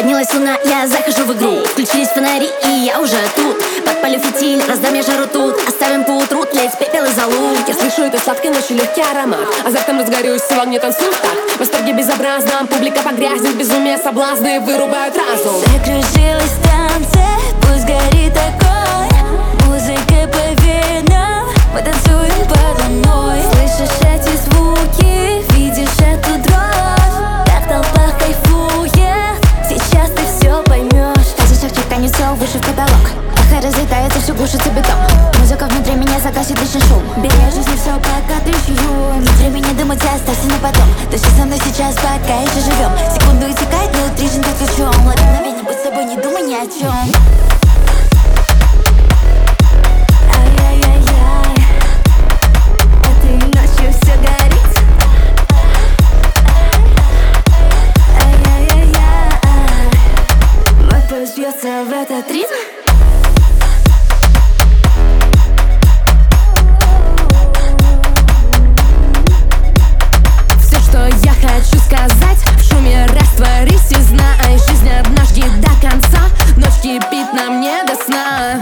Поднялась луна, я захожу в игру. Включились фонари, и я уже тут. Подпалю фитиль, раздам я жару тут. Оставим поутру тлеть пепел и золу. Я слышу этой сладкой ночью легкий аромат. Азартом разгорюсь, в огне танцую так. В восторге безобразном, публика погрязнет. Безумие, соблазны вырубают разум. Закружилась в танце, пусть горит огонь. Музыка по венам, мы танцуем подо мной. Слышишь эти звуки, видишь эту дрожь. Так толпа кайфует, сейчас ты все поймешь. Каждый шаг чеканит все выше в потолок. Эхо разлетается, все глушится бетон. Музыка внутри меня загасит лишний шум. Бери жизнь все, пока дышу. Внутри меня думать, оставься на потом. Дыши со мной сейчас, пока еще живем. Секунду истекает, внутри жизнь как ключом. Лови мгновение, будь собой, не думай ни о чем. Бьется в этот ритм. Все, что я хочу сказать, в шуме растворись и знай. Жизнь однажды до конца, ночь кипит нам не до сна.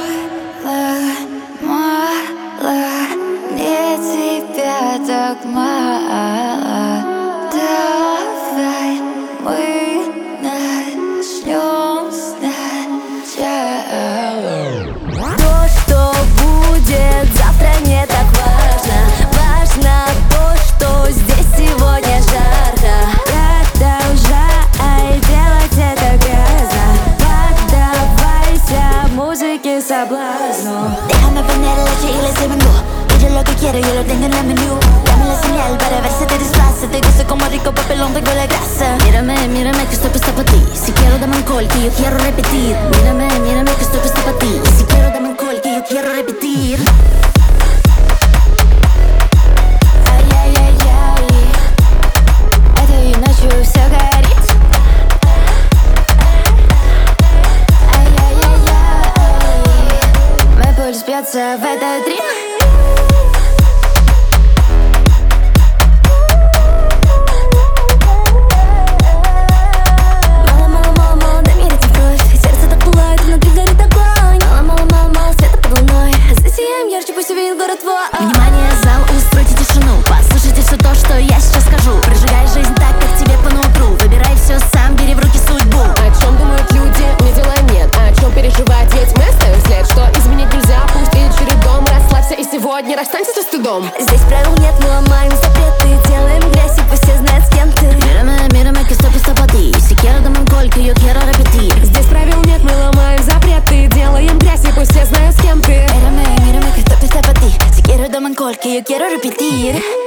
Мало, мне тебя так мало. Давай мы начнем сначала. То, что будет завтра, не так важно. Важно то, что здесь сегодня жарко. Продолжай делать это грязно. Поддавайся музыке соблазну. Déjame poner la chile se vengo. Yo lo que quiero, yo lo tengo en el menú. Dame la señal para ver si te desplaza. Te gusta como rico papelón, tengo la grasa. Mírame, mírame que estoy puesta para ti. Si quiero dame alcohol que yo quiero repetir. Mírame, mírame que estoy puesta para ti. Si quiero dame alcohol que yo quiero repetir. Ай-яй-яй-яй, этой ночью все горит. Ай-яй-яй-яй, мой пульс бьется в этот ритм. Внимание, зал, устройте тишину. Послушайте все то, что я сейчас скажу. Прожигай жизнь так, как тебе по нутру. Выбирай все сам, бери в руки судьбу. О чем думают люди, мне дела нет. О чем переживать, ведь мы оставим след. Что изменить нельзя, пусть едет чередом. Расслабься и сегодня расстанься со стыдом. Здесь правил нет, мы ломаем запреты. Делаем грязь и пусть все знают, с кем ты. Mírame que estoy puesta para ti. Si quiero dame alcohol que yo quiero repetir. Здесь правил нет, мы ломаем запреты. Делаем грязь и пусть все знают, с кем ты. Mírame que estoy puesta para ti. Si quiero dame alcohol que yo quiero repetir.